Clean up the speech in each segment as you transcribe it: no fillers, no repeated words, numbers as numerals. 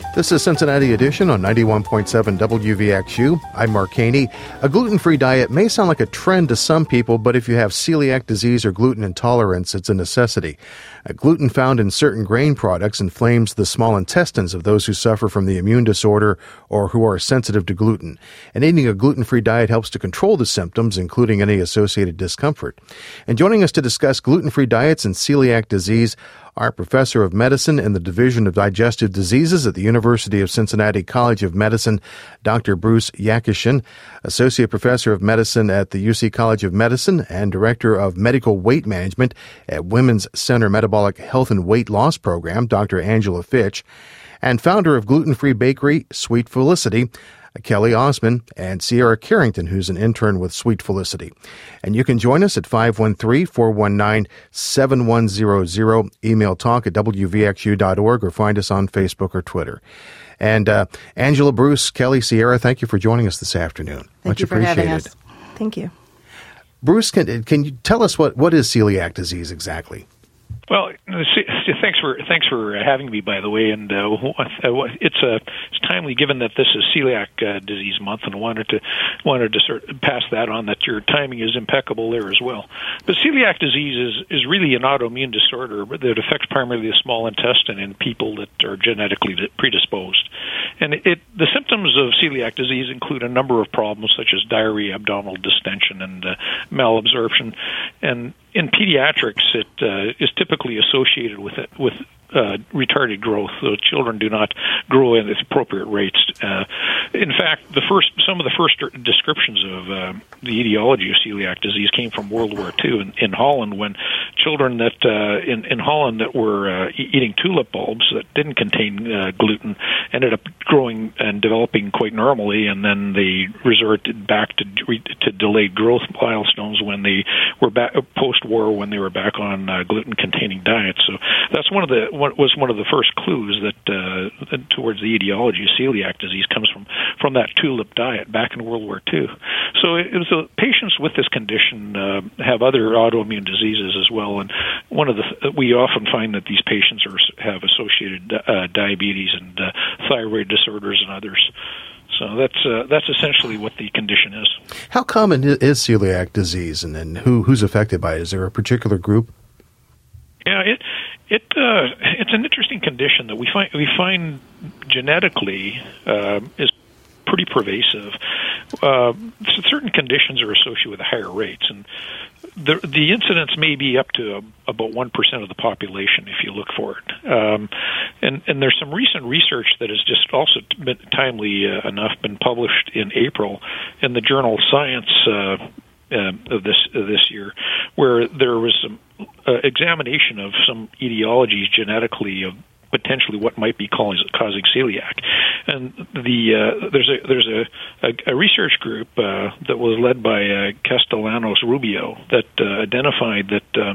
This is Cincinnati Edition on 91.7 WVXU. I'm Mark Haney. A gluten-free diet may sound like a trend to some people, but if you have celiac disease or gluten intolerance, it's a necessity. Gluten found in certain grain products inflames the small intestines of those who suffer from the immune disorder or who are sensitive to gluten. And eating a gluten-free diet helps to control the symptoms, including any associated discomfort. And joining us to discuss gluten-free diets and celiac disease, our professor of medicine in the Division of Digestive Diseases at the University of Cincinnati College of Medicine, Dr. Bruce Yakishin, associate professor of medicine at the UC College of Medicine and director of medical weight management at Women's Center Metabolic Health and Weight Loss Program, Dr. Angela Fitch, and founder of gluten-free bakery Sweet Felicity, Kelly Osman, and Sierra Carrington, who's an intern with Sweet Felicity. And you can join us at 513-419-7100, email talk at wvxu.org, or find us on Facebook or Twitter. And Angela, Bruce, Kelly, Sierra, thank you for joining us this afternoon. Much appreciated. For having us. Thank you. Bruce, can you tell us what is celiac disease exactly? Well, thanks for having me, by the way, and it's timely given that this is celiac disease month, and wanted to sort of pass that on, that your timing is impeccable there as well. But celiac disease is really an autoimmune disorder that affects primarily the small intestine in people that are genetically predisposed. And the symptoms of celiac disease include a number of problems such as diarrhea, abdominal distension, and malabsorption. And in pediatrics, it is typically associated with retarded growth. So children do not grow at appropriate rates. In fact, some of the first descriptions of the etiology of celiac disease came from World War II in Holland, when children that in Holland that were eating tulip bulbs that didn't contain gluten ended up growing and developing quite normally, and then they resorted back to delayed growth milestones when they were back post-war, when they were back on gluten-containing diets. So that's one of the first clues that towards the etiology of celiac disease comes from that tulip diet back in World War II. So patients with this condition have other autoimmune diseases as well, and we often find that these patients have associated diabetes and thyroid disorders and others. So that's essentially what the condition is. How common is celiac disease, and who's affected by it? Is there a particular group? Yeah, it's an interesting condition that we find genetically is pretty pervasive. Certain conditions are associated with higher rates, and the incidence may be up to about 1% of the population if you look for it. And there's some recent research that has just also been timely enough been published in April in the journal Science of this year, where there was some examination of some etiologies genetically of potentially what might be causing celiac. And there's a research group that was led by Castellanos Rubio that identified that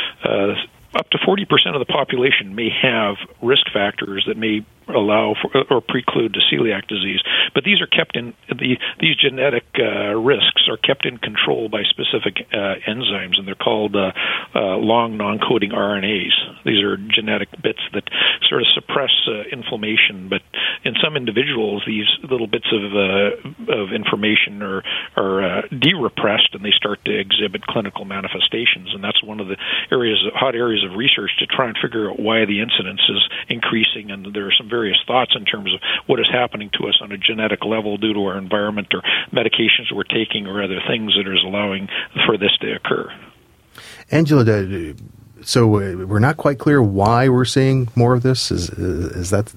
up to 40% of the population may have risk factors that may allow for or preclude to celiac disease, but these are kept in these genetic risks are kept in control by specific enzymes, and they're called long non-coding RNAs. These are genetic bits that sort of suppress inflammation, but in some individuals, these little bits of information are de-repressed, and they start to exhibit clinical manifestations. And that's one of the hot areas of research to try and figure out why the incidence is increasing. And there are some various thoughts in terms of what is happening to us on a genetic level due to our environment or medications we're taking or other things that is allowing for this to occur. Angela, so we're not quite clear why we're seeing more of this. Is that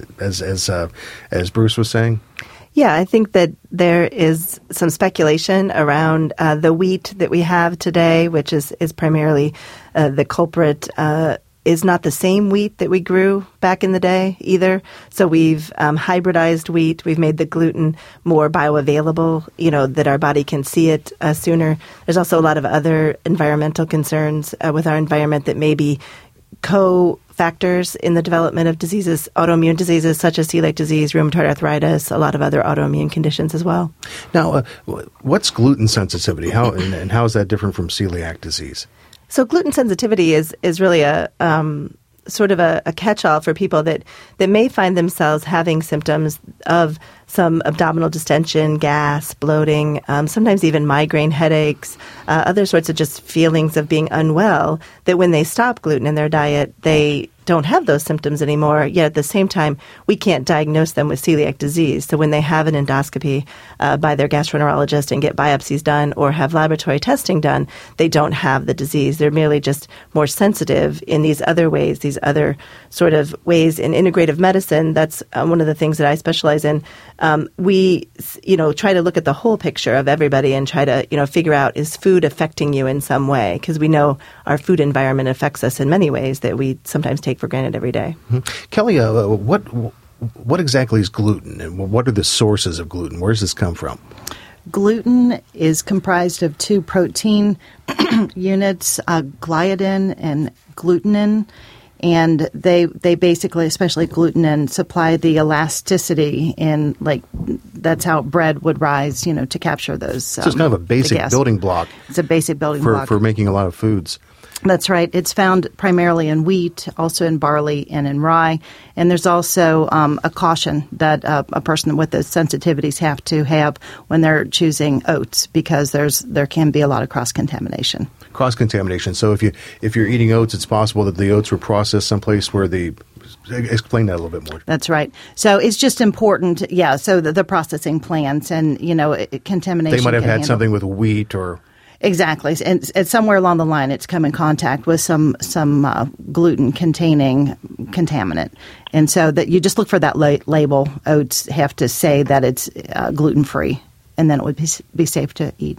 as Bruce was saying? Yeah, I think that there is some speculation around the wheat that we have today, which is primarily the culprit. Is not the same wheat that we grew back in the day either. So we've hybridized wheat. We've made the gluten more bioavailable, that our body can see it sooner. There's also a lot of other environmental concerns with our environment that may be co-factors in the development of diseases, autoimmune diseases such as celiac disease, rheumatoid arthritis, a lot of other autoimmune conditions as well. Now, what's gluten sensitivity? How is that different from celiac disease? So gluten sensitivity is really sort of a catch-all for people that may find themselves having symptoms of some abdominal distension, gas, bloating, sometimes even migraine headaches, other sorts of just feelings of being unwell, that when they stop gluten in their diet, they don't have those symptoms anymore, yet at the same time, we can't diagnose them with celiac disease. So when they have an endoscopy by their gastroenterologist and get biopsies done or have laboratory testing done, they don't have the disease. They're merely just more sensitive in these other ways, these other sort of ways in integrative medicine. That's one of the things that I specialize in. We, try to look at the whole picture of everybody and try to, figure out, is food affecting you in some way? Because we know our food environment affects us in many ways that we sometimes take for granted every day. Mm-hmm. Kelly, what exactly is gluten, and what are the sources of gluten? Where does this come from? Gluten is comprised of two protein units, gliadin and glutenin, and they basically, especially glutenin, supply the elasticity in, that's how bread would rise, to capture those. So it's kind of a basic building block. It's a basic building block for making a lot of foods. That's right. It's found primarily in wheat, also in barley and in rye. And there's also a caution that a person with those sensitivities have to have when they're choosing oats, because there can be a lot of cross-contamination. Cross-contamination. So if you're eating oats, it's possible that the oats were processed someplace where explain that a little bit more. That's right. So it's just important, so the processing plants and, contamination. They might have had something with wheat or... Exactly. And somewhere along the line, it's come in contact with some gluten-containing contaminant. And so that you just look for that label. Oats have to say that it's gluten-free, and then it would be safe to eat.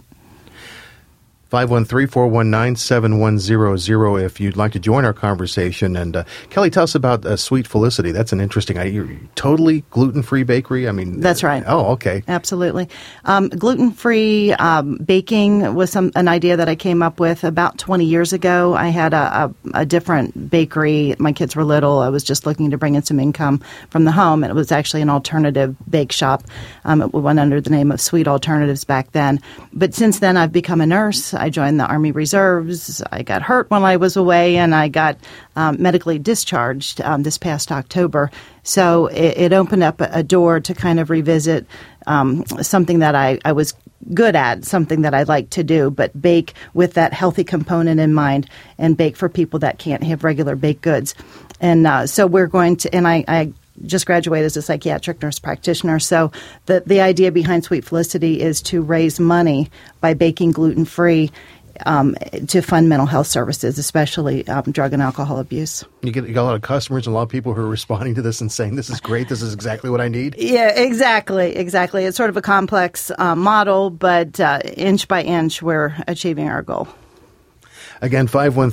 513-419-7100 if you'd like to join our conversation. And Kelly, tell us about Sweet Felicity. That's an interesting idea. Totally gluten-free bakery? That's right. Oh, okay. Absolutely. Gluten-free baking was an idea that I came up with about 20 years ago. I had a different bakery. My kids were little. I was just looking to bring in some income from the home, and it was actually an alternative bake shop. It went under the name of Sweet Alternatives back then. But since then, I've become a nurse. I joined the Army Reserves. I got hurt when I was away, and I got medically discharged this past October. So it opened up a door to kind of revisit something that I was good at, something that I like to do, but bake with that healthy component in mind, and bake for people that can't have regular baked goods. And so we're going to, and I just graduated as a psychiatric nurse practitioner. So the idea behind Sweet Felicity is to raise money by baking gluten-free to fund mental health services, especially drug and alcohol abuse. You got a lot of customers and a lot of people who are responding to this and saying, this is great, this is exactly what I need? Yeah, exactly. It's sort of a complex model, but inch by inch, we're achieving our goal. Again,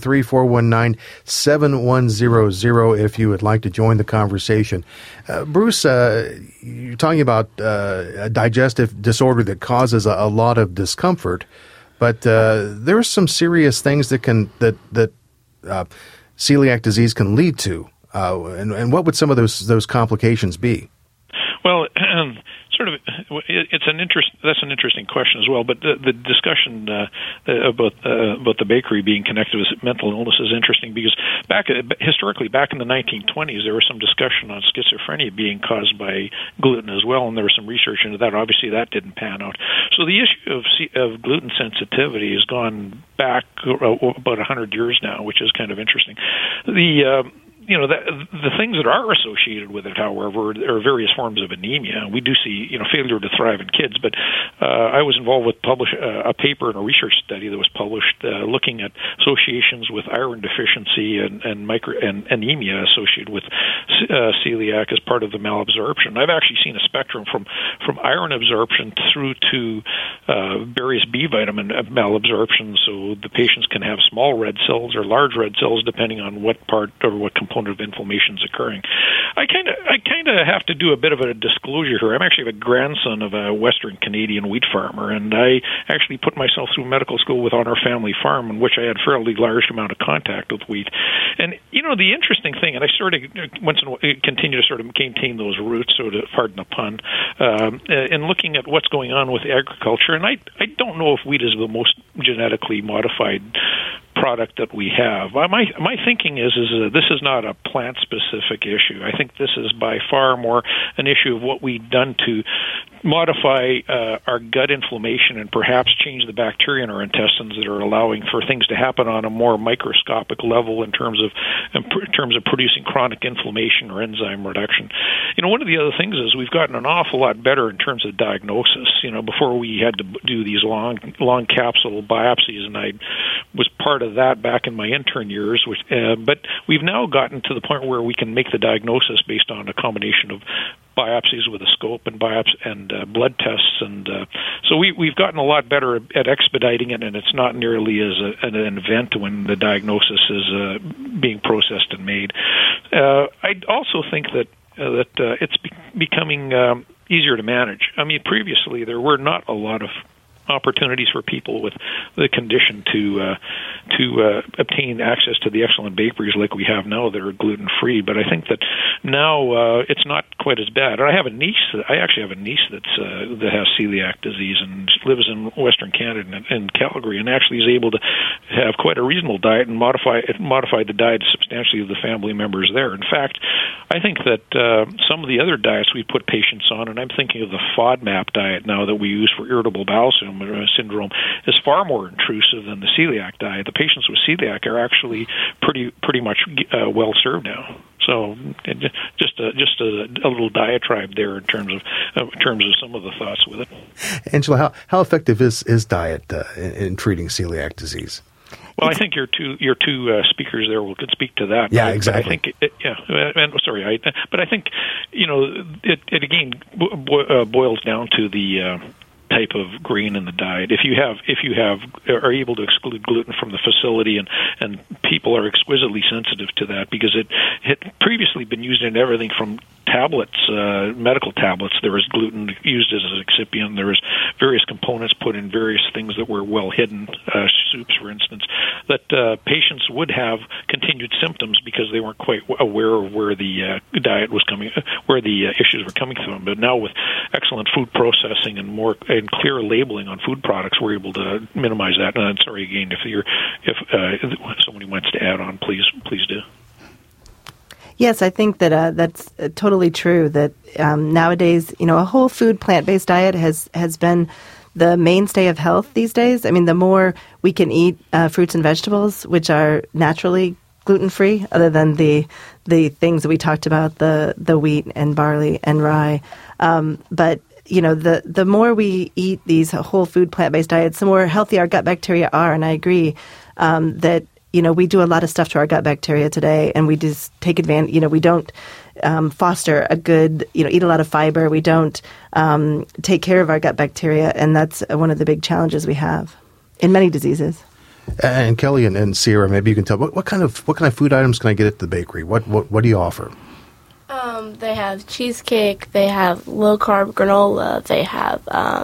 513-419-7100 if you would like to join the conversation. Bruce, you're talking about a digestive disorder that causes a lot of discomfort, but there are some serious things that celiac disease can lead to. And what would some of those complications be? Well, that's an interesting question as well. But the discussion about the bakery being connected with mental illness is interesting, because historically, back in the 1920s, there was some discussion on schizophrenia being caused by gluten as well, and there was some research into that. Obviously, that didn't pan out. So the issue of gluten sensitivity has gone back about 100 years now, which is kind of interesting. The things that are associated with it, however, are various forms of anemia. We do see, failure to thrive in kids. But I was involved with a paper and a research study that was published looking at associations with iron deficiency and anemia associated with celiac as part of the malabsorption. I've actually seen a spectrum from iron absorption through to various B vitamin malabsorption. So the patients can have small red cells or large red cells depending on what part or what component of inflammation is occurring. I kind of have to do a bit of a disclosure here. I'm actually the grandson of a Western Canadian wheat farmer, and I actually put myself through medical school with on our family farm, in which I had a fairly large amount of contact with wheat. And the interesting thing, and I sort of continue to sort of maintain those roots, so to pardon the pun, in looking at what's going on with agriculture. And I don't know if wheat is the most genetically modified product that we have. My thinking is this is not a plant-specific issue. I think this is by far more an issue of what we've done to modify our gut inflammation and perhaps change the bacteria in our intestines that are allowing for things to happen on a more microscopic level in terms of producing chronic inflammation or enzyme reduction. One of the other things is we've gotten an awful lot better in terms of diagnosis. Before we had to do these long capsule biopsies, and I was part of that back in my intern years. But we've now gotten to the point where we can make the diagnosis based on a combination of biopsies with a scope and blood tests, and so we've gotten a lot better at expediting it, and it's not nearly as an event when the diagnosis is being processed and made. I also think that it's becoming easier to manage. I mean, previously there were not a lot of opportunities for people with the condition to obtain access to the excellent bakeries like we have now that are gluten-free. But I think that now it's not quite as bad. And I actually have a niece that has celiac disease and lives in Western Canada in Calgary, and actually is able to have quite a reasonable diet and modify the diet substantially of the family members there. In fact, I think that some of the other diets we put patients on, and I'm thinking of the FODMAP diet now that we use for irritable bowel syndrome, is far more intrusive than the celiac diet. The patients with celiac are actually pretty much well served now. So just a little diatribe there in terms of some of the thoughts with it. Angela, how effective is diet in treating celiac disease? Well, I think your two speakers there could speak to that. Yeah, exactly. I think but I think it again boils down to the type of grain in the diet. If you are able to exclude gluten from the facility, and people are exquisitely sensitive to that because it had previously been used in everything from tablets, medical tablets. There was gluten used as an excipient. There was various components put in various things that were well hidden, soups, for instance, that patients would have continued symptoms because they weren't quite aware of where the diet was coming, where the issues were coming from. But now with excellent food processing and clear labeling on food products, we're able to minimize that. And sorry again, if somebody wants to add on, please do. Yes, I think that that's totally true. That nowadays, a whole food plant-based diet has been the mainstay of health these days. I mean, the more we can eat fruits and vegetables, which are naturally gluten-free, other than the things that we talked about, the wheat and barley and rye, but the more we eat these whole food plant-based diets, the more healthy our gut bacteria are. And I agree that, we do a lot of stuff to our gut bacteria today, and we just take advantage. We don't foster a good, eat a lot of fiber. We don't take care of our gut bacteria, and that's one of the big challenges we have in many diseases. And Kelly and Sierra, maybe you can tell what kind of food items can I get at the bakery? What do you offer? They have cheesecake, they have low-carb granola, they have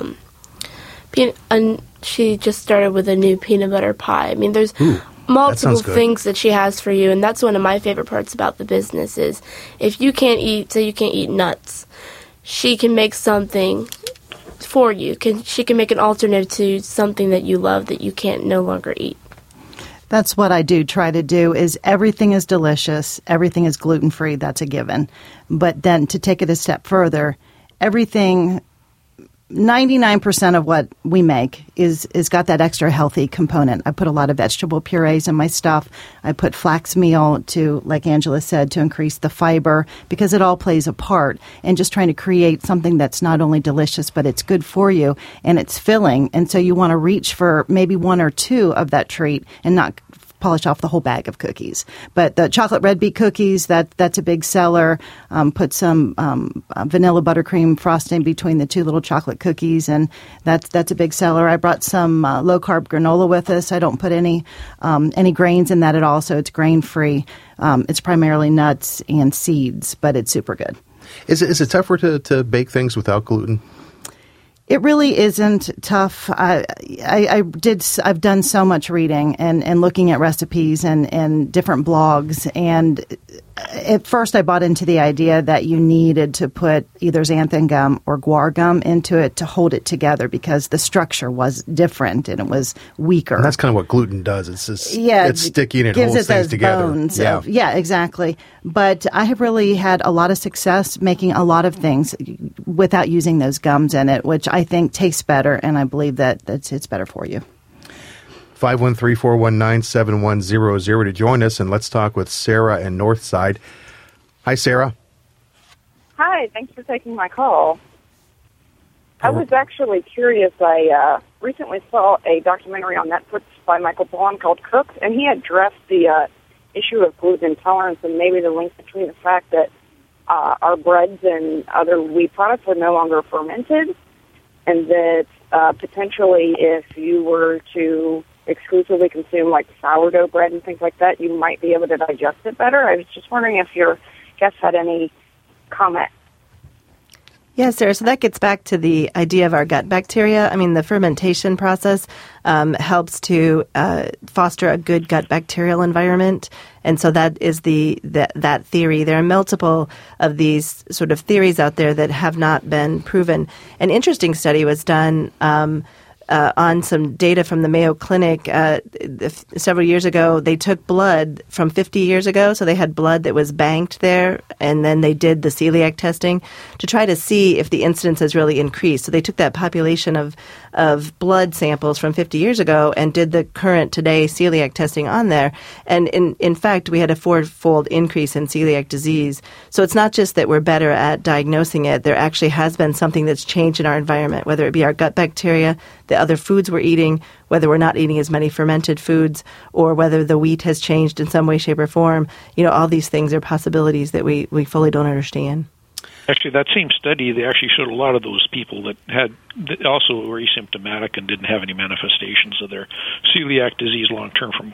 she just started with a new peanut butter pie. I mean, there's multiple things that she has for you, and that's one of my favorite parts about the business is if you can't eat nuts, she can make something for you. She can make an alternative to something that you love that you can't no longer eat. That's what I try to do is everything is delicious, everything is gluten-free, that's a given. But then to take it a step further, everything, 99% of what we make is got that extra healthy component. I put a lot of vegetable purees in my stuff. I put flax meal to, like Angela said, to increase the fiber because it all plays a part. And just trying to create something that's not only delicious, but it's good for you and it's filling. And so you want to reach for maybe one or two of that treat and not polish off the whole bag of cookies. But the chocolate red beet cookies, that's a big seller. Put some vanilla buttercream frosting between the two little chocolate cookies, and that's a big seller. I brought some low-carb granola with us. I don't put any grains in that at all, so it's grain-free. It's primarily nuts and seeds, but it's super good. Is it tougher to bake things without gluten? It really isn't tough. I've done so much reading and looking at recipes and different blogs, and at first I bought into the idea that you needed to put either xanthan gum or guar gum into it to hold it together because the structure was different and it was weaker. And that's kind of what gluten does. It's sticky and it gives holds it things those together. Bones exactly. But I have really had a lot of success making a lot of things without using those gums in it, which I think tastes better, and I believe that it's better for you. 513-419-7100 to join us, and let's talk with Sarah in Northside. Hi, Sarah. Hi, thanks for taking my call. I was actually curious. I recently saw a documentary on Netflix by Michael Pollan called Cooked, and he addressed the issue of gluten intolerance and maybe the link between the fact that our breads and other wheat products are no longer fermented, and that potentially if you were to exclusively consume like sourdough bread and things like that, you might be able to digest it better. I was just wondering if your guest had any comment. Yes, Sarah. So that gets back to the idea of our gut bacteria. I mean, the fermentation process helps to foster a good gut bacterial environment. And so that is that theory. There are multiple of these sort of theories out there that have not been proven. An interesting study was done on some data from the Mayo Clinic several years ago. They took blood from 50 years ago, so they had blood that was banked there, and then they did the celiac testing to try to see if the incidence has really increased. So they took that population of blood samples from 50 years ago and did the current today celiac testing on there. And in fact, we had a 4-fold increase in celiac disease. So it's not just that we're better at diagnosing it. There actually has been something that's changed in our environment, whether it be our gut bacteria, the other foods we're eating, whether we're not eating as many fermented foods, or whether the wheat has changed in some way, shape, or form. You know, all these things are possibilities that we fully don't understand. Actually, that same study, they actually showed a lot of those people that also were asymptomatic and didn't have any manifestations of their celiac disease long term from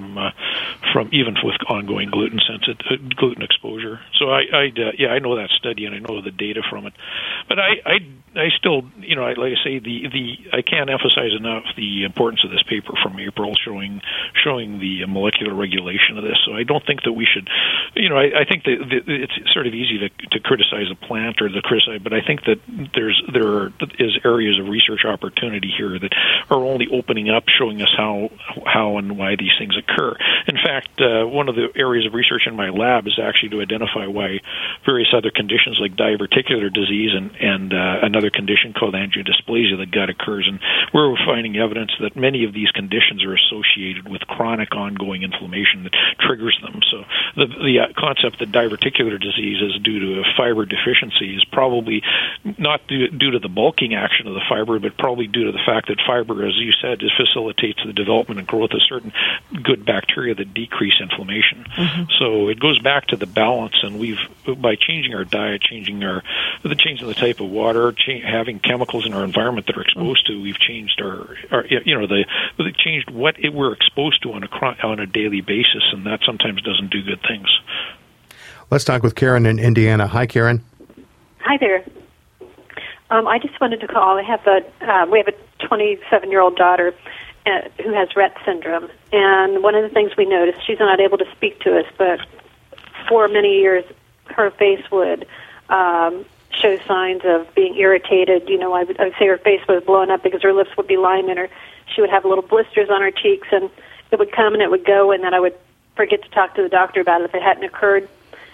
even with ongoing gluten exposure. So I know that study and I know the data from it. But I still, like I say, I can't emphasize enough the importance of this paper from April showing the molecular regulation of this. So I don't think that we should, I think that it's sort of easy to criticize a plant or to criticize, but I think that there is areas of research opportunity here that are only opening up, showing us how and why these things occur. In fact, one of the areas of research in my lab is actually to identify why various other conditions like diverticular disease and another condition called angiodysplasia of the gut occurs, and we're finding evidence that many of these conditions are associated with chronic ongoing inflammation that triggers them. So the concept that diverticular disease is due to a fiber deficiency is probably not due to the bulking action of the fiber, but probably due to the fact that fiber, as you said, facilitates the development and growth of certain good bacteria that decrease inflammation. Mm-hmm. So it goes back to the balance, and by changing our diet, changing the type of water, having chemicals in our environment that are exposed to, we've changed changed what we're exposed to on a daily basis, and that sometimes doesn't do good things. Let's talk with Karen in Indiana. Hi, Karen. Hi there. I just wanted to call. We have a 27-year-old daughter who has Rett syndrome, and one of the things we noticed, she's not able to speak to us, but for many years her face would show signs of being irritated. I would say her face was blown up because her lips would be lined, and she would have little blisters on her cheeks, and it would come and it would go, and then I would forget to talk to the doctor about it if it hadn't occurred.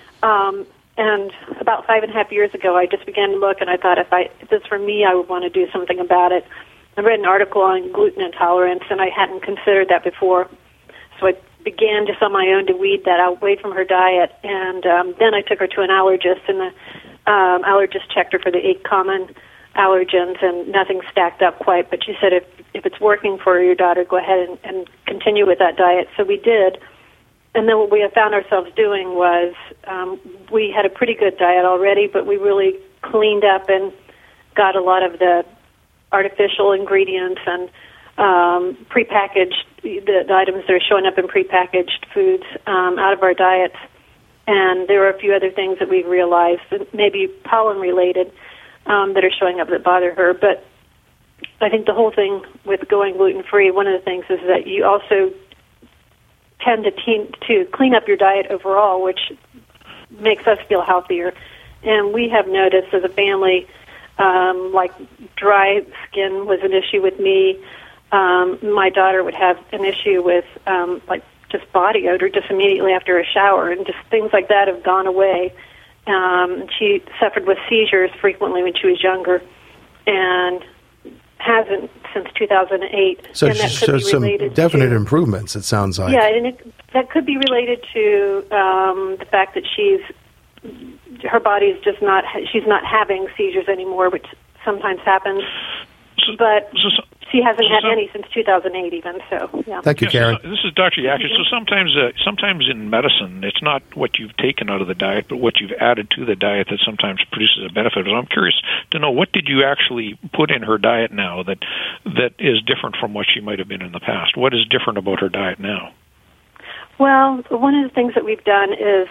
And about 5.5 years ago, I just began to look, and I thought if this were me, I would want to do something about it. I read an article on gluten intolerance, and I hadn't considered that before. So I began just on my own to weed that away from her diet, and then I took her to an allergist, and the allergist checked her for the 8 common allergens, and nothing stacked up quite. But she said, if it's working for your daughter, go ahead and continue with that diet. So we did. And then what we had found ourselves doing was we had a pretty good diet already, but we really cleaned up and got a lot of the artificial ingredients and prepackaged, the items that are showing up in prepackaged foods out of our diets. And there are a few other things that we've realized, maybe pollen-related, that are showing up that bother her. But I think the whole thing with going gluten-free, one of the things is that you also tend to clean up your diet overall, which makes us feel healthier. And we have noticed as a family, like dry skin was an issue with me. My daughter would have an issue with like just body odor just immediately after a shower, and just things like that have gone away. She suffered with seizures frequently when she was younger, and hasn't since 2008. So, and that could be some definite to, improvements, it sounds like. Yeah, and that could be related to the fact that her body's just not, she's not having seizures anymore, which sometimes happens. But she hasn't had any since 2008 even, so, yeah. Thank you, Karen. This is Dr. Yakish. So sometimes in medicine, it's not what you've taken out of the diet, but what you've added to the diet that sometimes produces a benefit. So I'm curious to know, what did you actually put in her diet now that is different from what she might have been in the past? What is different about her diet now? Well, one of the things that we've done is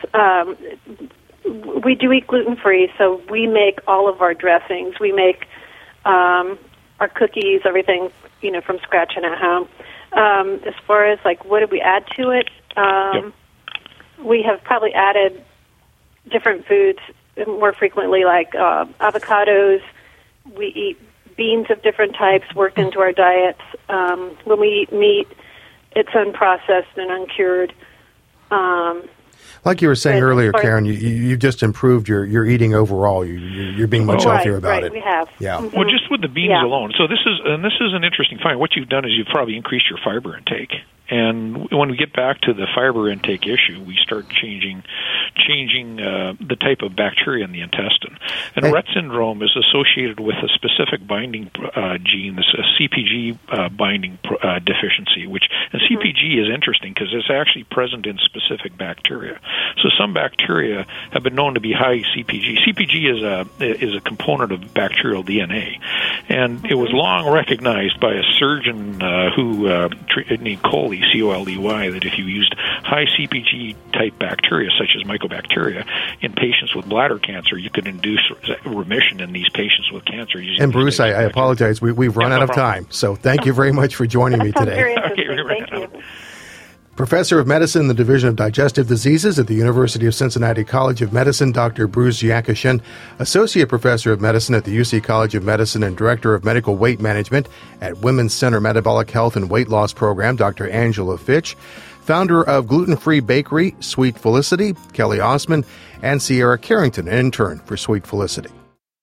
we do eat gluten-free, so we make all of our dressings. We make our cookies, everything, from scratch and at home. As far as, what did we add to it? We have probably added different foods more frequently, like avocados. We eat beans of different types worked into our diets. When we eat meat, it's unprocessed and uncured. Like you were saying earlier, Karen, you've just improved your eating overall. You're being much healthier about it. We have. Yeah. Mm-hmm. Well, just with the beans alone. So this is an interesting find. What you've done is you've probably increased your fiber intake. And when we get back to the fiber intake issue, we start changing the type of bacteria in the intestine. And Rett syndrome is associated with a specific binding gene, this CPG binding deficiency. And CPG is interesting because it's actually present in specific bacteria. So some bacteria have been known to be high CPG. CPG is a component of bacterial DNA, and it was long recognized by a surgeon named Coley, C-O-L-E-Y, that if you used high CPG type bacteria, such as mycobacteria, in patients with bladder cancer, you could induce remission in these patients with cancer. And Bruce, I apologize. We've run out of time, so thank you very much for joining me today. Thank you. Professor of Medicine in the Division of Digestive Diseases at the University of Cincinnati College of Medicine, Dr. Bruce Yakishin, Associate Professor of Medicine at the UC College of Medicine and Director of Medical Weight Management at Women's Center Metabolic Health and Weight Loss Program, Dr. Angela Fitch, founder of gluten-free bakery, Sweet Felicity, Kelly Osman, and Sierra Carrington, an intern for Sweet Felicity.